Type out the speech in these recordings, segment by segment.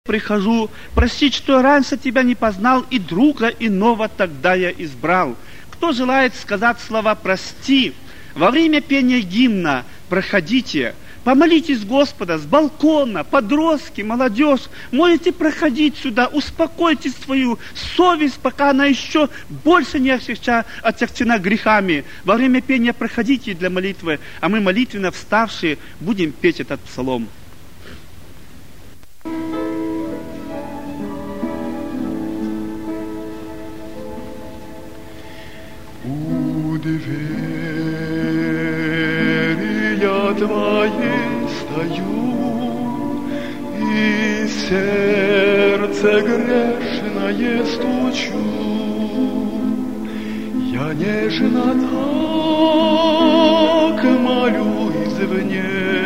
прихожу, прости, что раньше тебя не познал, и друга иного тогда я избрал. Кто желает сказать слова «прости», во время пения гимна проходите, помолитесь Господа с балкона, подростки, молодежь, можете проходить сюда, успокойте свою совесть, пока она еще больше не отягчена грехами. Во время пения проходите для молитвы, а мы, молитвенно вставшие, будем петь этот псалом. У двери я твоей стою, и сердце грешное стучу. Я нежно так молю извне,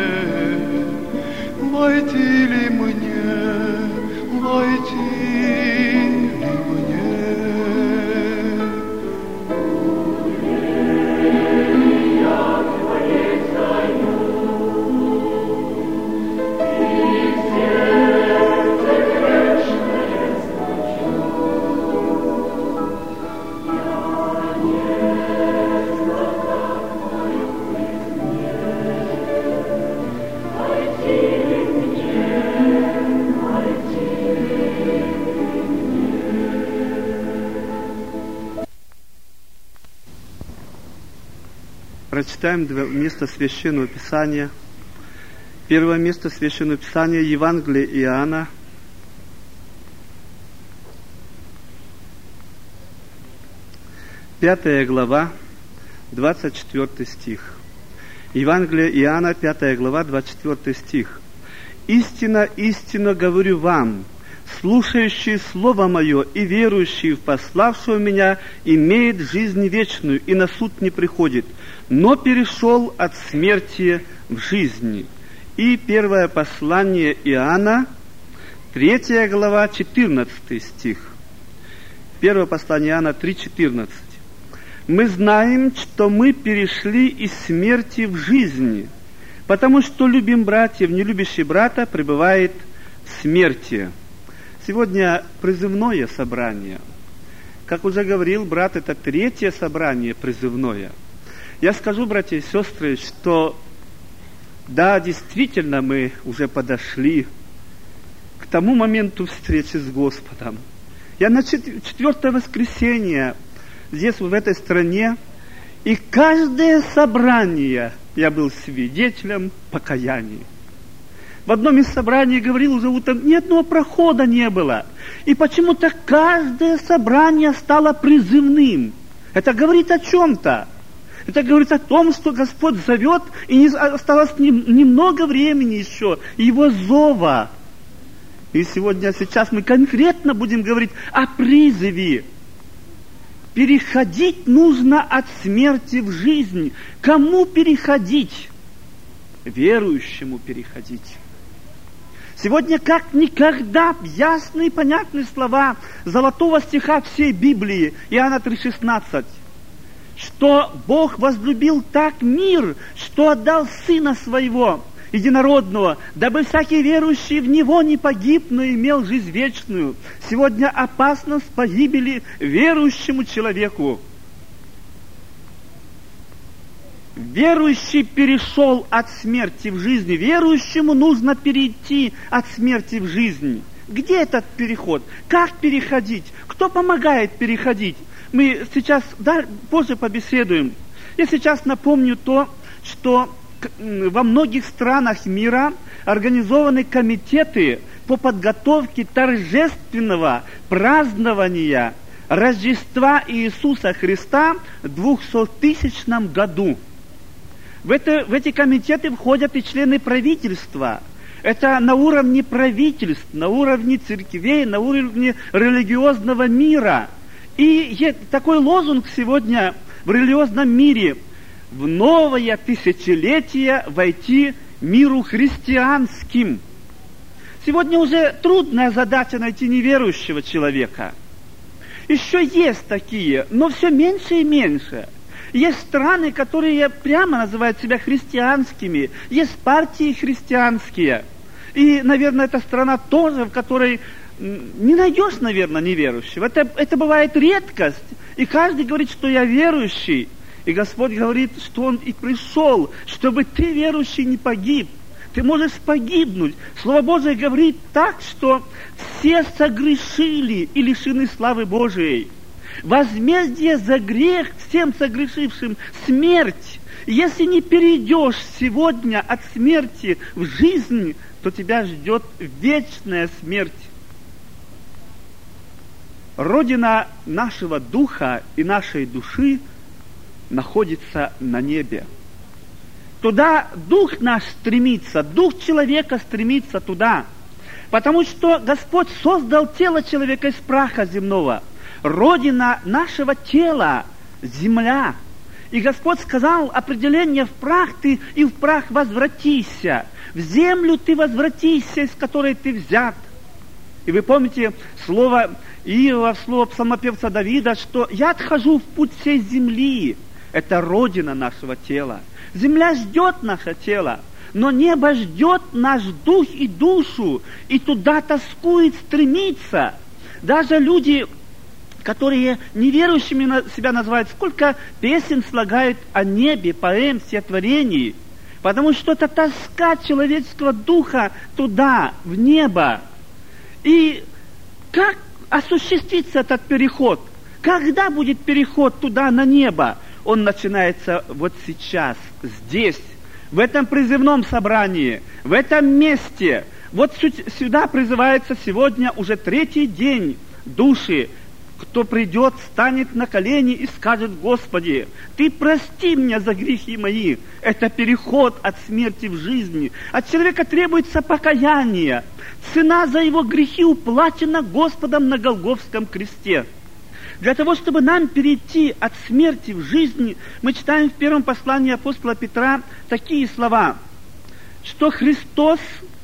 войти ли мне, войти ли мне. Прочитаем место Священного Писания. Первое место Священного Писания — Евангелие Иоанна, 5 глава, 24 стих. Евангелие Иоанна, 5 глава, 24 стих. «Истинно, истинно говорю вам, слушающий Слово Мое и верующий в пославшего Меня имеет жизнь вечную и на суд не приходит, но перешел от смерти в жизнь». И первое послание Иоанна, 3 глава, 14 стих. Первое послание Иоанна 3:14. «Мы знаем, что мы перешли из смерти в жизнь, потому что любим братьев, не любящий брата пребывает в смерти». Сегодня призывное собрание. Как уже говорил брат, это 3-е собрание призывное. Я скажу, братья и сестры, что да, действительно мы уже подошли к тому моменту встречи с Господом. Я на 4-е воскресенье здесь, в этой стране, и каждое собрание я был свидетелем покаяния. В одном из собраний говорил уже утром, ни одного прохода не было. И почему-то каждое собрание стало призывным. Это говорит о чем-то. Это говорит о том, что Господь зовет, и не осталось немного времени еще, Его зова. И сейчас мы конкретно будем говорить о призыве. Переходить нужно от смерти в жизнь. Кому переходить? Верующему переходить. Сегодня как никогда ясные и понятные слова золотого стиха всей Библии, Иоанна 3:16, что Бог возлюбил так мир, что отдал Сына Своего, Единородного, дабы всякий верующий в Него не погиб, но имел жизнь вечную. Сегодня опасность погибели верующему человеку. Верующий перешел от смерти в жизнь. Верующему нужно перейти от смерти в жизнь. Где этот переход? Как переходить? Кто помогает переходить? Мы сейчас, позже побеседуем. Я сейчас напомню то, что во многих странах мира организованы комитеты по подготовке торжественного празднования Рождества Иисуса Христа в 200-тысячном году. В эти комитеты входят и члены правительства. Это на уровне правительств, на уровне церквей, на уровне религиозного мира. И такой лозунг сегодня в религиозном мире: в новое тысячелетие войти миру христианским. Сегодня уже трудная задача найти неверующего человека. Еще есть такие, но все меньше и меньше. Есть страны, которые прямо называют себя христианскими. Есть партии христианские. И, наверное, это страна тоже, в которой не найдешь, наверное, неверующего. Это бывает редкость. И каждый говорит, что я верующий. И Господь говорит, что Он и пришел, чтобы ты, верующий, не погиб. Ты можешь погибнуть. Слово Божие говорит так, что все согрешили и лишены славы Божией. Возмездие за грех всем согрешившим — смерть. Если не перейдешь сегодня от смерти в жизнь, то тебя ждет вечная смерть. Родина нашего духа и нашей души находится на небе. Туда дух наш стремится, дух человека стремится туда. Потому что Господь создал тело человека из праха земного. Родина нашего тела — земля. И Господь сказал определение: в прах ты и в прах возвратися. В землю ты возвратися, из которой ты взят. И вы помните слово Иова, слово псалмопевца Давида, что «я отхожу в путь всей земли». Это родина нашего тела. Земля ждет наше тело, но небо ждет наш дух и душу, и туда тоскует, стремится. Даже люди, которые неверующими себя называют, сколько песен слагают о небе, поэм, стихотворений, потому что это тоска человеческого духа туда, в небо. И как осуществится этот переход? Когда будет переход туда, на небо? Он начинается вот сейчас, здесь, в этом призывном собрании, в этом месте. Вот сюда призывается сегодня уже 3-й день души. Кто придет, станет на колени и скажет: Господи, Ты прости меня за грехи мои. Это переход от смерти в жизнь. От человека требуется покаяние. Цена за его грехи уплачена Господом на Голгофском кресте. Для того, чтобы нам перейти от смерти в жизнь, мы читаем в первом послании апостола Петра такие слова, что Христос,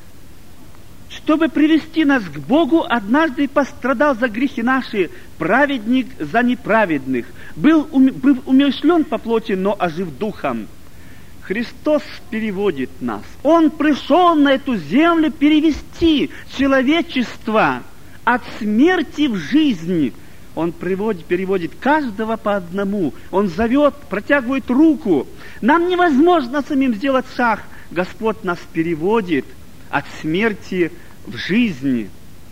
чтобы привести нас к Богу, однажды пострадал за грехи наши, праведник за неправедных, был умерщвлен по плоти, но ожив духом. Христос переводит нас. Он пришел на эту землю перевести человечество от смерти в жизнь. Он переводит каждого по одному. Он зовет, протягивает руку. Нам невозможно самим сделать шаг. Господь нас переводит от смерти в жизнь.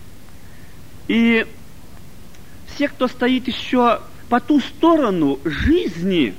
И все, кто стоит еще по ту сторону жизни,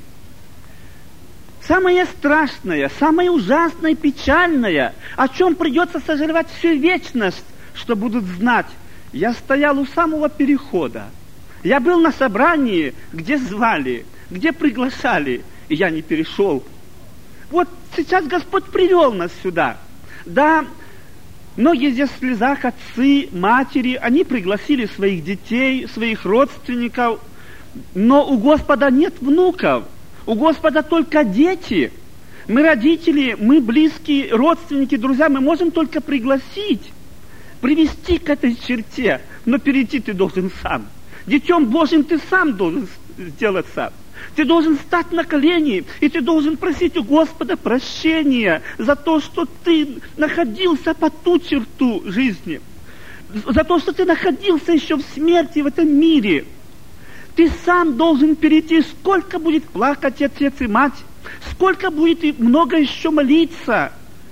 самое страшное, самое ужасное, печальное, о чем придется сожалевать всю вечность, что будут знать: я стоял у самого перехода. Я был на собрании, где звали, где приглашали, и я не перешел. Вот сейчас Господь привел нас сюда. Да, многие здесь в слезах, отцы, матери, они пригласили своих детей, своих родственников, но у Господа нет внуков, у Господа только дети. Мы родители, мы близкие, родственники, друзья, мы можем только пригласить, привести к этой черте, но перейти ты должен сам. Детем Божьим ты сам должен сделать сам. Ты должен стать на колени, и ты должен просить у Господа прощения за то, что ты находился по ту черту жизни, за то, что ты находился еще в смерти в этом мире. Ты сам должен перейти. Сколько будет плакать отец и мать, сколько будет и много еще молиться.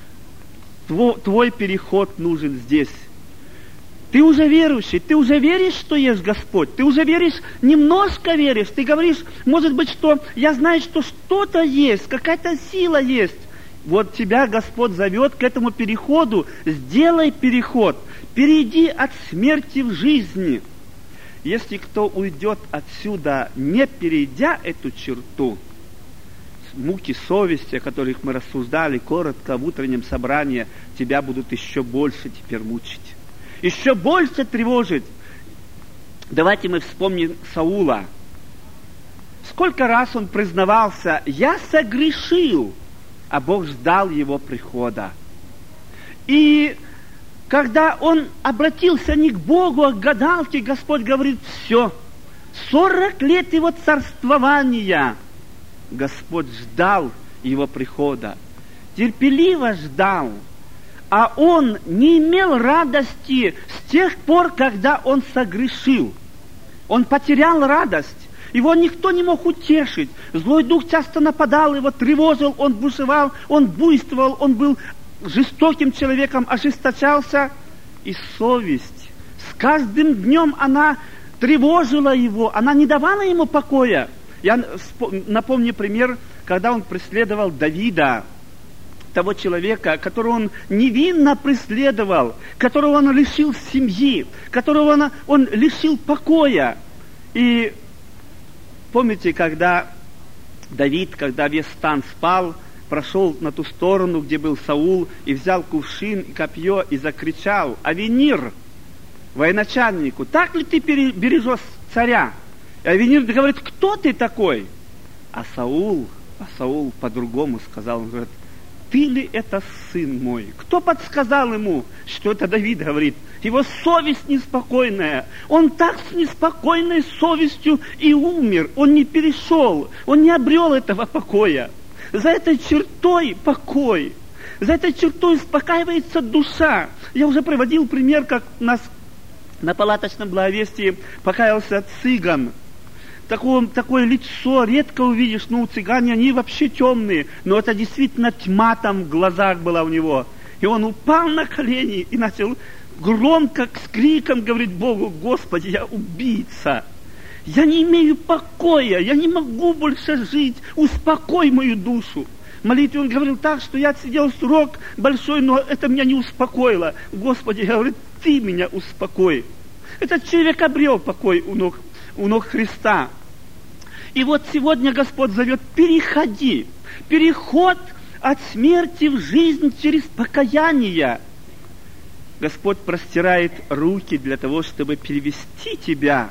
Твой переход нужен здесь. Ты уже верующий, ты уже веришь, что есть Господь, ты уже веришь, немножко веришь, ты говоришь, может быть, что я знаю, что что-то есть, какая-то сила есть. Вот тебя Господь зовет к этому переходу. Сделай переход, перейди от смерти в жизнь. Если кто уйдет отсюда, не перейдя эту черту, муки совести, о которых мы рассуждали коротко в утреннем собрании, тебя будут еще больше теперь мучить, еще больше тревожить. Давайте мы вспомним Саула. Сколько раз он признавался: я согрешил, а Бог ждал его прихода. И когда он обратился не к Богу, а к гадалке, Господь говорит: все, 40 лет его царствования Господь ждал его прихода, терпеливо ждал. а он не имел радости с тех пор, когда он согрешил. Он потерял радость. Его никто не мог утешить. Злой дух часто нападал, его тревожил, он бушевал, он буйствовал, он был жестоким человеком, ожесточался. И совесть с каждым днем она тревожила его, она не давала ему покоя. Я напомню пример, когда он преследовал Давида, того человека, которого он невинно преследовал, которого он лишил семьи, которого он лишил покоя. И помните, когда Давид, когда весь стан спал, прошел на ту сторону, где был Саул, и взял кувшин и копье, и закричал: «Авенир, военачальнику, так ли ты бережешь царя?» И Авенир говорит: «Кто ты такой?» А Саул по-другому сказал, он говорит: «Ты ли это сын мой?» Кто подсказал ему, что это Давид говорит? Его совесть неспокойная. Он так с неспокойной совестью и умер. Он не перешел, он не обрел этого покоя. За этой чертой покой. За этой чертой успокаивается душа. Я уже приводил пример, как у нас на палаточном благовестии покаялся цыган. Такое лицо редко увидишь, у цыгане они вообще темные, но это действительно тьма там в глазах была у него. И он упал на колени и начал громко с криком говорить Богу: «Господи, я убийца, я не имею покоя, я не могу больше жить, успокой мою душу». В молитве он говорил так, что я сидел срок большой, но это меня не успокоило. Господи, я говорю, ты меня успокой. Этот человек обрел покой у ног Христа. И вот сегодня Господь зовет: переходи. Переход от смерти в жизнь через покаяние. Господь простирает руки для того, чтобы перевести тебя.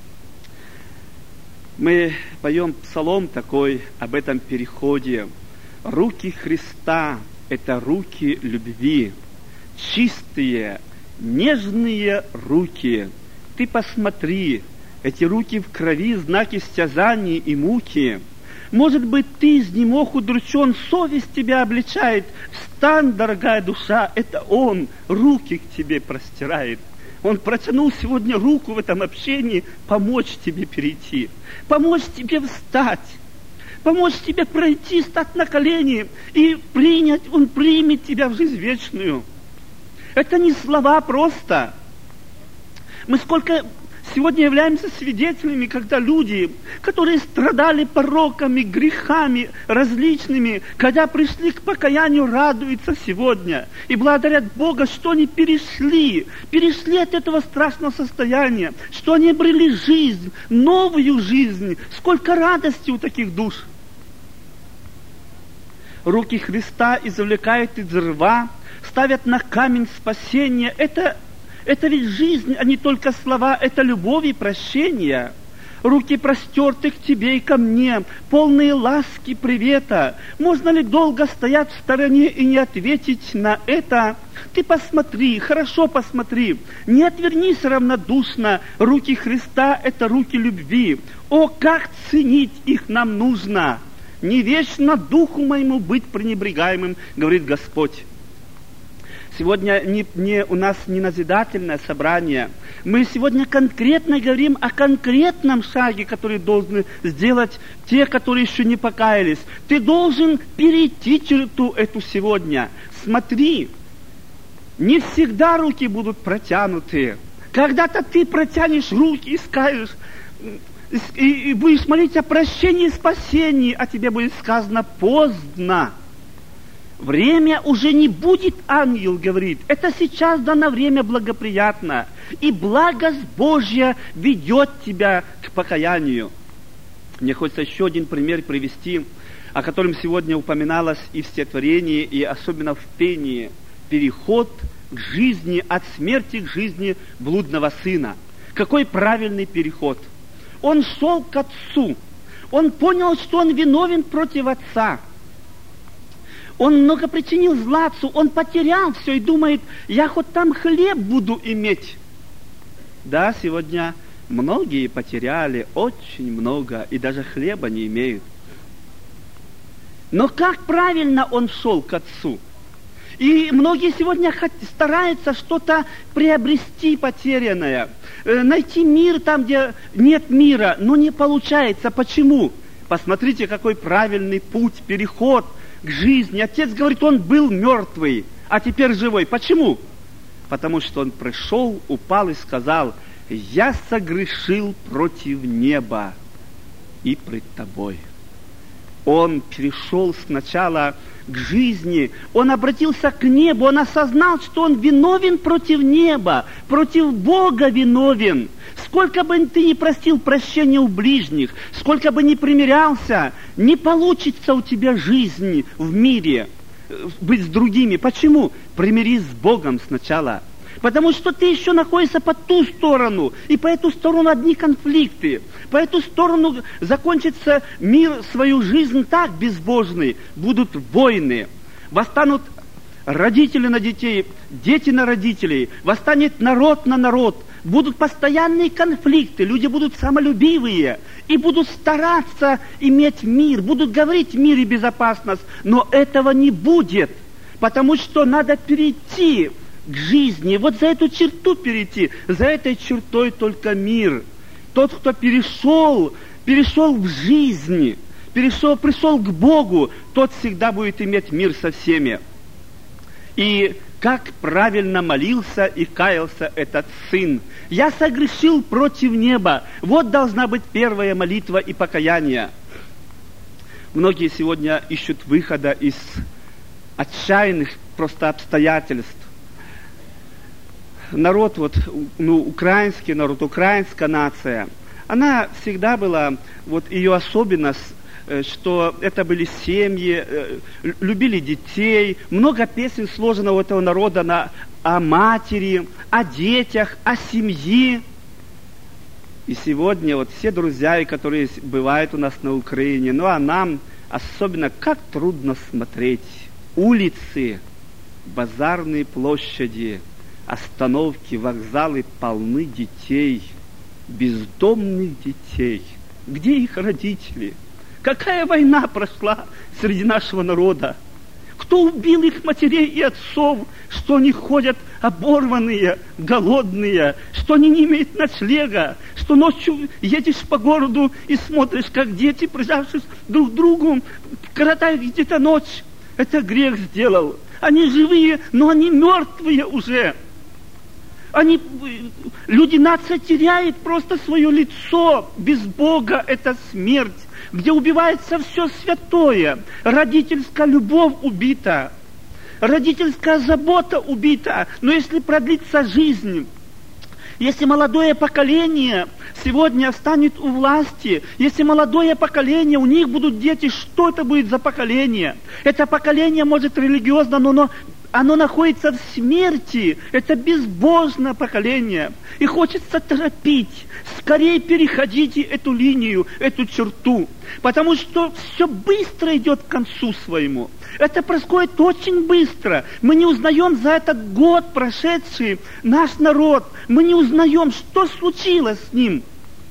Мы поем псалом такой об этом переходе. Руки Христа – это руки любви. Чистые, нежные руки. Ты посмотри, эти руки в крови, знаки стязаний и муки. Может быть, ты изнемог, удручен, совесть тебя обличает. Встань, дорогая душа, это Он руки к тебе простирает. Он протянул сегодня руку в этом общении, помочь тебе перейти, помочь тебе встать, помочь тебе пройти, стать на колени и принять. Он примет тебя в жизнь вечную. Это не слова просто. Мы сколько сегодня являемся свидетелями, когда люди, которые страдали пороками, грехами различными, когда пришли к покаянию, радуются сегодня и благодарят Бога, что они перешли от этого страшного состояния, что они обрели жизнь, новую жизнь. Сколько радости у таких душ. Руки Христа извлекают из рва, ставят на камень спасения. Это ведь жизнь, а не только слова, это любовь и прощение. Руки простерты к тебе и ко мне, полные ласки, привета. Можно ли долго стоять в стороне и не ответить на это? Ты посмотри, хорошо посмотри, не отвернись равнодушно. Руки Христа – это руки любви. О, как ценить их нам нужно! Не вечно духу моему быть пренебрегаемым, говорит Господь. Сегодня у нас не назидательное собрание. Мы сегодня конкретно говорим о конкретном шаге, который должны сделать те, которые еще не покаялись. Ты должен перейти черту эту сегодня. Смотри, не всегда руки будут протянуты. Когда-то ты протянешь руки и скажешь, и будешь молить о прощении и спасении, а тебе будет сказано: поздно. Время уже не будет, ангел говорит. Это сейчас дано время благоприятно. И благость Божья ведет тебя к покаянию. Мне хочется еще один пример привести, о котором сегодня упоминалось и в стихотворении, и особенно в пении. Переход к жизни, от смерти к жизни блудного сына. Какой правильный переход. Он шел к отцу. Он понял, что он виновен против отца. Он много причинил зла отцу, он потерял все и думает: я хоть там хлеб буду иметь. Да, сегодня многие потеряли очень много и даже хлеба не имеют. Но как правильно он шел к отцу? И многие сегодня стараются что-то приобрести потерянное, найти мир там, где нет мира, но не получается. Почему? Посмотрите, какой правильный путь, переход к жизни. Отец говорит, он был мертвый, а теперь живой. Почему? Потому что он пришел, упал и сказал, я согрешил против неба и пред тобой. Он перешел сначала к жизни, он обратился к небу, он осознал, что он виновен против неба, против Бога виновен. Сколько бы ты ни просил прощения у ближних, сколько бы ни примирялся, не получится у тебя жизнь в мире, быть с другими. Почему? Примирись с Богом сначала. Потому что ты еще находишься по ту сторону, и по эту сторону одни конфликты. По эту сторону закончится мир, свою жизнь так безбожный. Будут войны, восстанут родители на детей, дети на родителей, восстанет народ на народ. Будут постоянные конфликты, люди будут самолюбивые и будут стараться иметь мир, будут говорить мир и безопасность, но этого не будет, потому что надо перейти к жизни, вот за эту черту перейти, за этой чертой только мир. Тот, кто перешел в жизнь, пришел к Богу, тот всегда будет иметь мир со всеми. И как правильно молился и каялся этот сын. Я согрешил против неба. Вот должна быть первая молитва и покаяние. Многие сегодня ищут выхода из отчаянных просто обстоятельств. Народ, украинский народ, украинская нация, она всегда была, ее особенность, что это были семьи, любили детей, много песен сложено у этого народа о матери, о детях, о семье. И сегодня все друзья, которые бывают у нас на Украине, а нам особенно как трудно смотреть. Улицы, базарные площади, остановки, вокзалы полны детей, бездомных детей. Где их родители? Какая война прошла среди нашего народа? Кто убил их матерей и отцов, что они ходят оборванные, голодные, что они не имеют ночлега, что ночью едешь по городу и смотришь, как дети, прижавшись друг к другу, коротают где-то ночь. Это грех сделал. Они живые, но они мертвые уже. Люди, нация теряет просто свое лицо. Без Бога это смерть, где убивается все святое. Родительская любовь убита, родительская забота убита. Но если продлится жизнь, если молодое поколение сегодня станет у власти, если молодое поколение, у них будут дети, что это будет за поколение? Это поколение, может, религиозно, но оно находится в смерти. Это безбожное поколение. И хочется торопить. Скорее переходите эту линию, эту черту. Потому что все быстро идет к концу своему. Это происходит очень быстро. Мы не узнаем за этот год прошедший наш народ. Мы не узнаем, что случилось с ним.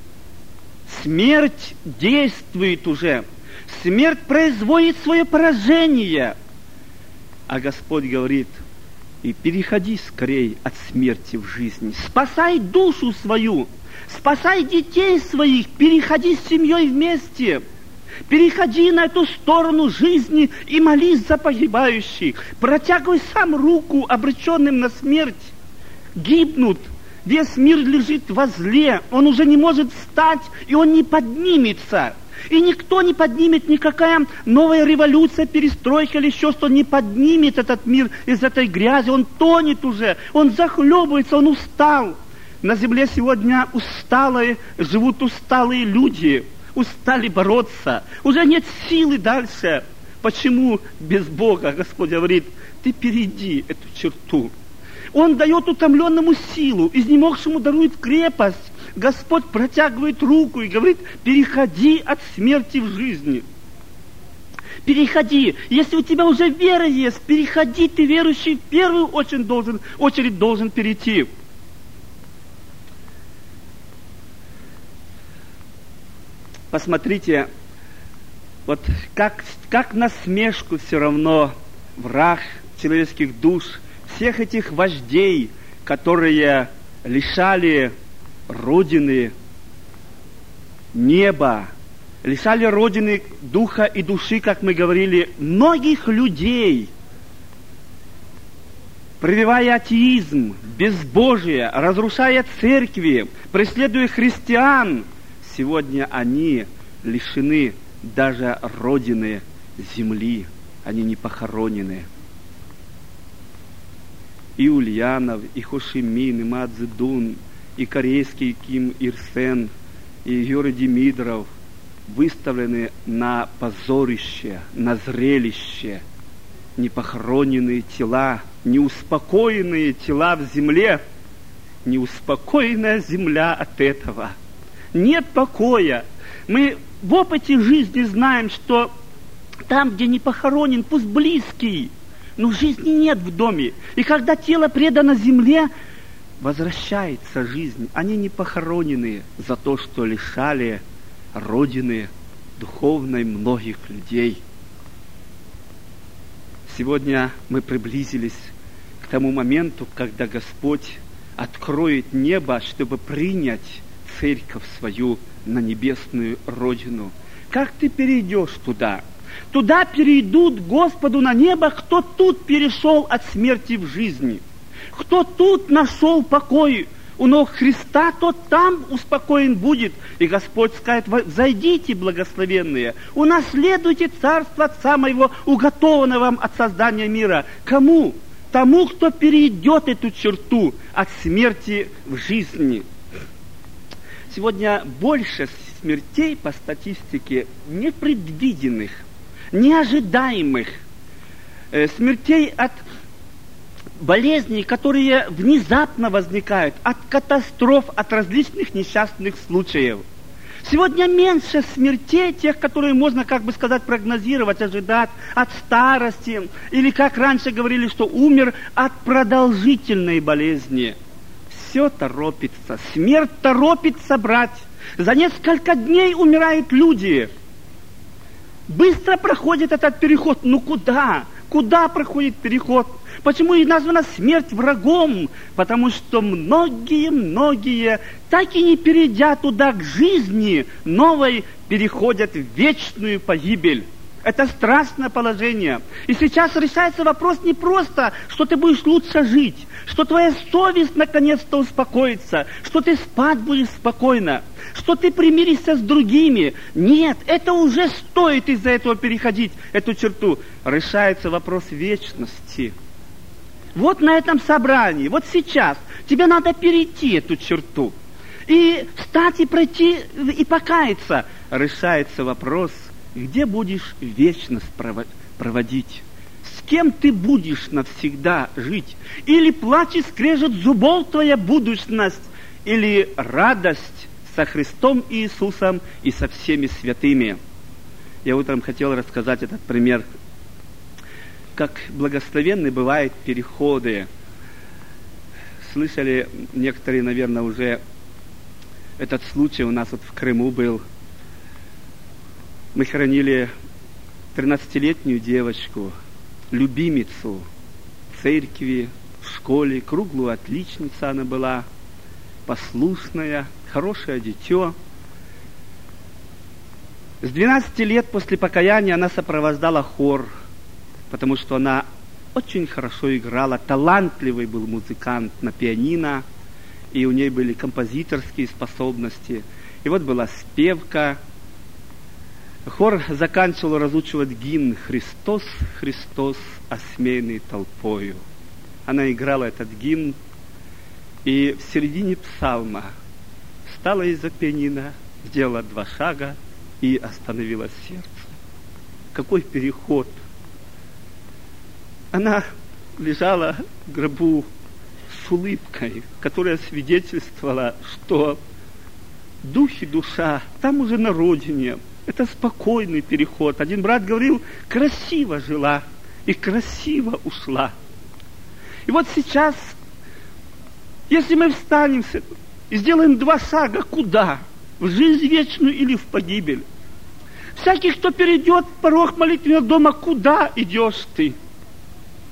Смерть действует уже. Смерть производит свое поражение. А Господь говорит, и переходи скорее от смерти в жизнь. Спасай душу свою, спасай детей своих, переходи с семьей вместе. Переходи на эту сторону жизни и молись за погибающих. Протягивай сам руку обреченным на смерть. Гибнут. Весь мир лежит во зле. Он уже не может встать, и он не поднимется. И никто не поднимет, никакая новая революция, перестройка или еще что, не поднимет этот мир из этой грязи. Он тонет уже, он захлебывается, он устал. На земле сегодня живут усталые люди, устали бороться. Уже нет силы дальше. Почему без Бога? Господь говорит, ты перейди эту черту. Он дает утомленному силу, изнемогшему дарует крепость. Господь протягивает руку и говорит, переходи от смерти в жизнь. Переходи. Если у тебя уже вера есть, переходи, ты верующий в первую очередь должен перейти. Посмотрите, как насмешку все равно враг человеческих душ, всех этих вождей, которые лишали Родины неба, лишали Родины духа и души, как мы говорили, многих людей, прививая атеизм, безбожие, разрушая церкви, преследуя христиан, сегодня они лишены даже Родины земли, они не похоронены. И Ульянов, и Хошимин, и Мао Цзэдун, и корейский Ким Ир Сен, и Юрий Демидров выставлены на позорище, на зрелище, непохороненные тела, неуспокоенные тела в земле, неуспокоенная земля от этого. Нет покоя. Мы в опыте жизни знаем, что там, где не похоронен, пусть близкий, но жизни нет в доме. И когда тело предано земле, возвращается жизнь. Они не похоронены за то, что лишали Родины духовной многих людей. Сегодня мы приблизились к тому моменту, когда Господь откроет небо, чтобы принять церковь свою на небесную Родину. Как ты перейдешь туда? Туда перейдут Господу на небо, кто тут перешел от смерти в жизнь. Кто тут нашел покой у ног Христа, тот там успокоен будет. И Господь скажет: «Зайдите, благословенные, унаследуйте царство Отца моего, уготованное вам от создания мира». Кому? Тому, кто перейдет эту черту от смерти в жизни. Сегодня больше смертей по статистике непредвиденных, неожидаемых, смертей от болезней, которые внезапно возникают, от катастроф, от различных несчастных случаев. Сегодня меньше смертей, тех, которые можно, как бы сказать, прогнозировать, ожидать от старости, или, как раньше говорили, что умер от продолжительной болезни. Все торопится, смерть торопится брать. За несколько дней умирают люди. Быстро проходит этот переход. Ну куда? Куда проходит переход? Почему и названа смерть врагом? Потому что многие, так и не перейдя туда к жизни новой, переходят в вечную погибель. Это страшное положение. И сейчас решается вопрос не просто, что ты будешь лучше жить, что твоя совесть наконец-то успокоится, что ты спать будешь спокойно, что ты примиришься с другими. Нет, это уже стоит из-за этого переходить, эту черту. Решается вопрос вечности. Вот на этом собрании, вот сейчас тебе надо перейти эту черту. И встать, и пройти, и покаяться. Решается вопрос, где будешь вечность проводить. С кем ты будешь навсегда жить? Или плач и скрежет зубов твоя будущность, или радость со Христом Иисусом и со всеми святыми. Я утром хотел рассказать этот пример, как благословенны бывают переходы. Слышали некоторые, наверное, уже этот случай у нас вот в Крыму был. Мы хоронили 13-летнюю девочку, любимицу церкви, в школе, круглую отличницу она была, послушная, хорошее дитё. С 12 лет после покаяния она сопровождала хор, потому что она очень хорошо играла, талантливый был музыкант на пианино, и у ней были композиторские способности. И вот была спевка. Хор заканчивал разучивать гимн «Христос, Христос, осмеянный толпою». Она играла этот гимн, и в середине псалма встала из-за пианино, сделала 2 шага и остановилось сердце. Какой переход! Она лежала в гробу с улыбкой, которая свидетельствовала, что дух и душа там уже на родине. Это спокойный переход. Один брат говорил, красиво жила и красиво ушла. И вот сейчас, если мы встанем и сделаем 2 шага, куда? В жизнь вечную или в погибель? Всякий, кто перейдет порог молитвенного дома, куда идешь ты?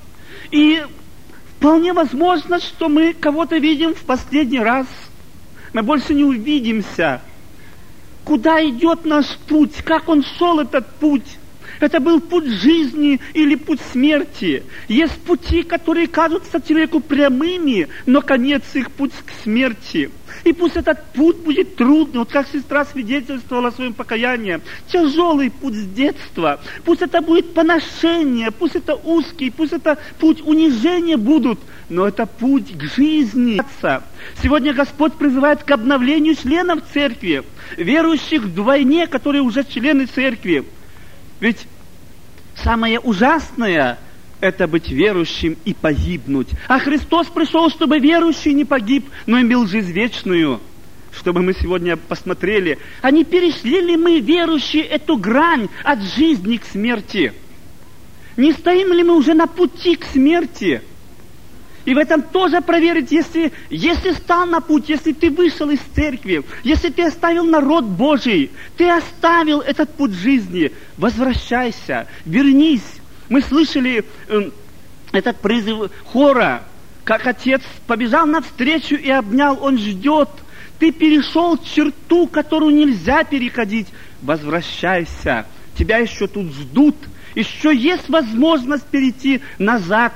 И вполне возможно, что мы кого-то видим в последний раз. Мы больше не увидимся. Куда идет наш путь? Как он шел этот путь? Это был путь жизни или путь смерти. Есть пути, которые кажутся человеку прямыми, но конец их путь к смерти. И пусть этот путь будет трудный, вот как сестра свидетельствовала о своем покаянии, тяжелый путь с детства. Пусть это будет поношение, пусть это узкий, пусть это путь унижения будут, но это путь к жизни. Сегодня Господь призывает к обновлению членов церкви, верующих вдвойне, которые уже члены церкви. Ведь самое ужасное – это быть верующим и погибнуть. А Христос пришел, чтобы верующий не погиб, но имел жизнь вечную. Чтобы мы сегодня посмотрели, а не перешли ли мы, верующие, эту грань от жизни к смерти? Не стоим ли мы уже на пути к смерти? И в этом тоже проверить, если стал на путь, если ты вышел из церкви, если ты оставил народ Божий, ты оставил этот путь жизни, возвращайся, вернись. Мы слышали этот призыв хора, как отец побежал навстречу и обнял, он ждет. Ты перешел черту, которую нельзя переходить. Возвращайся, тебя еще тут ждут, еще есть возможность перейти назад.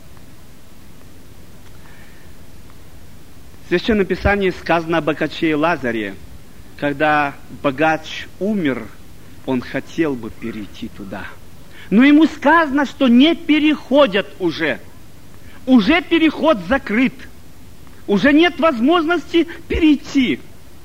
В Священном Писании сказано о богаче и Лазаре. Когда богач умер, он хотел бы перейти туда. Но ему сказано, что не переходят уже. Уже переход закрыт. Уже нет возможности перейти.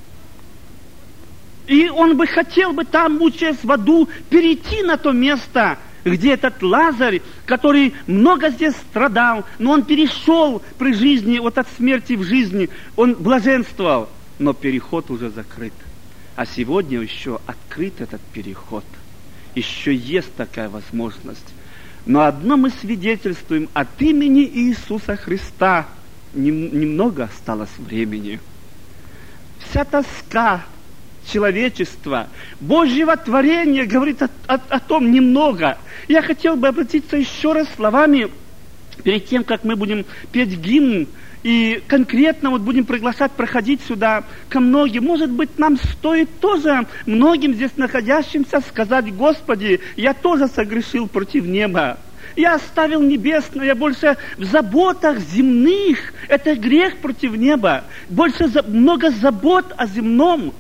И он бы хотел бы там, мучаясь в аду, перейти на то место, где этот Лазарь, который много здесь страдал, но он перешел при жизни, вот от смерти в жизни, он блаженствовал, но переход уже закрыт. А сегодня еще открыт этот переход. Еще есть такая возможность. Но одно мы свидетельствуем: от имени Иисуса Христа немного осталось времени. Вся тоска человечества, Божьего творения говорит о том немного. Я хотел бы обратиться еще раз словами, перед тем, как мы будем петь гимн, и конкретно вот будем приглашать проходить сюда ко многим. Может быть, нам стоит тоже многим здесь находящимся сказать: Господи, я тоже согрешил против неба. Я оставил небесное, я больше в заботах земных. Это грех против неба. Много забот о земном.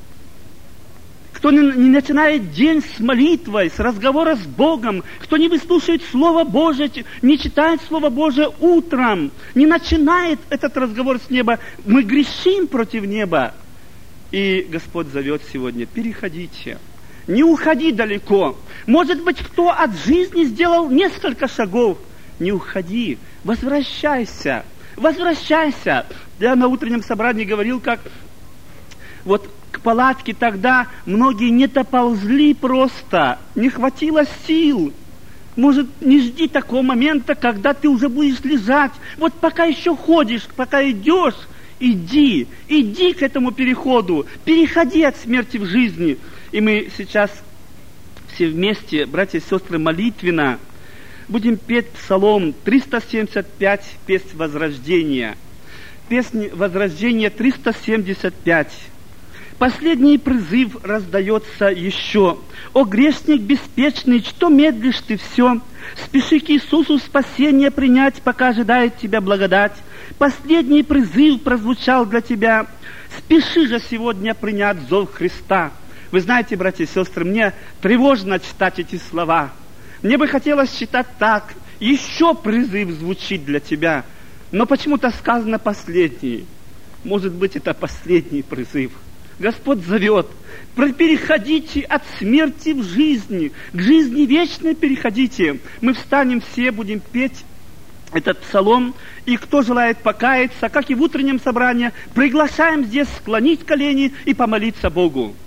Кто не начинает день с молитвой, с разговора с Богом, кто не выслушает Слово Божие, не читает Слово Божие утром, не начинает этот разговор с неба, мы грешим против неба. И Господь зовет сегодня: переходите, не уходи далеко. Может быть, кто от жизни сделал несколько шагов, не уходи, возвращайся, возвращайся. Я на утреннем собрании говорил, как вот к палатке тогда многие не доползли просто, не хватило сил. Может, не жди такого момента, когда ты уже будешь лежать. Вот пока еще ходишь, пока идешь, иди к этому переходу, переходи от смерти в жизнь. И мы сейчас все вместе, братья и сестры, молитвенно будем петь Псалом 375, песнь Возрождения. Песнь Возрождения 375. Последний призыв раздается еще. «О грешник беспечный, что медлишь ты все? Спеши к Иисусу спасение принять, пока ожидает тебя благодать. Последний призыв прозвучал для тебя. Спеши же сегодня принять зов Христа». Вы знаете, братья и сестры, мне тревожно читать эти слова. Мне бы хотелось читать так: еще призыв звучит для тебя. Но почему-то сказано последний. Может быть, это последний призыв. Господь зовет: переходите от смерти в жизнь, к жизни вечной переходите. Мы встанем все, будем петь этот псалом, и кто желает покаяться, как и в утреннем собрании, приглашаем здесь склонить колени и помолиться Богу.